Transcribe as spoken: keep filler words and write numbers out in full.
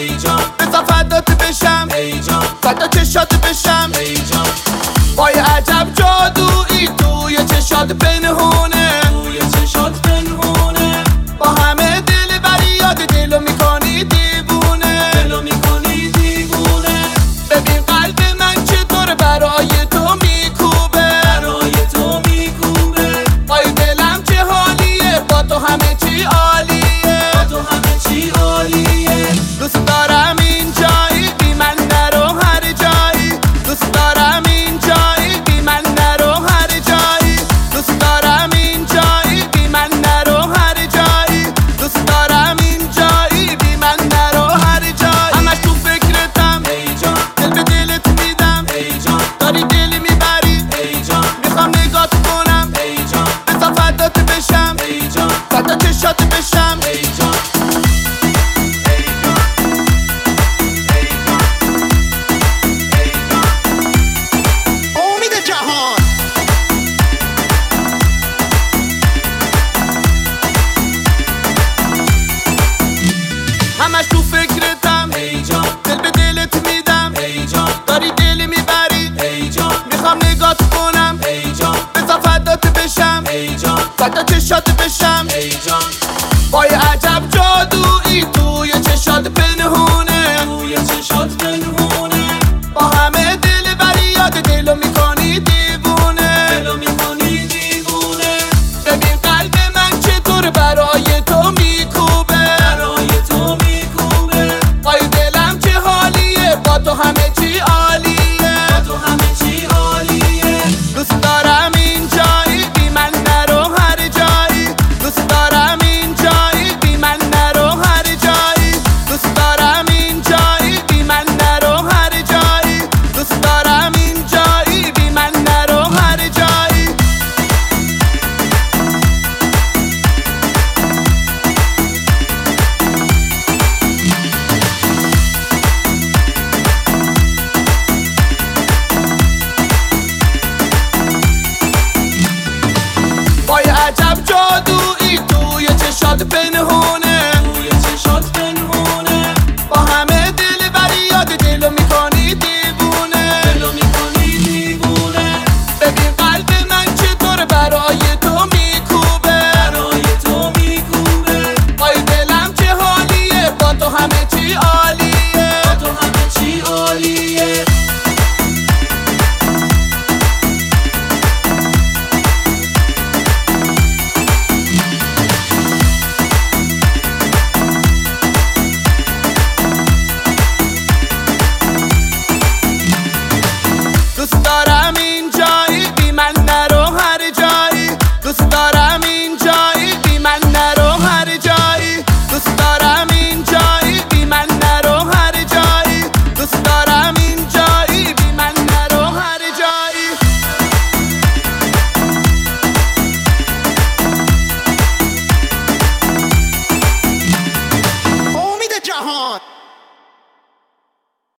هیجان، بذار فدات بشم هیجان، فدا چشات بشم هیجان، وای عجب جادویی توی چشات پنهونه، توی چشات پنهونه، با همه دل بری یاد دلو میکنی دیوونه، دلو میکنی دیوونه. ببین قلب من چطور برای تو میکوبه، برای تو میکوبه، وای دلم چه حالیه با تو همه چی عالیه، با تو همه چی عالیه. دوست دارم این جایی بی من نرو هر جایی، دوست دارم این جایی بی من نرو هر جایی، دوست دارم این جایی بی من نرو هر جایی، دوست دارم این جایی بی من نرو هر جایی. همش تو فکرتم هیجان، دل به دلت میدم، هیجان، داری دل میبری، هیجان، میخوام نگات کنم، هیجان، بذار فدات بشم هیجان، فدا چشات بشم. هیجان، امید جهان همش تو فکرتم هیجان، دل به دلت میدم، هیجان، داری دل میبری، هیجان، میخوام نگات کنم، هیجان، بذار فدات بشم هیجان، فدا چشات بشم. هیجان. وای عجب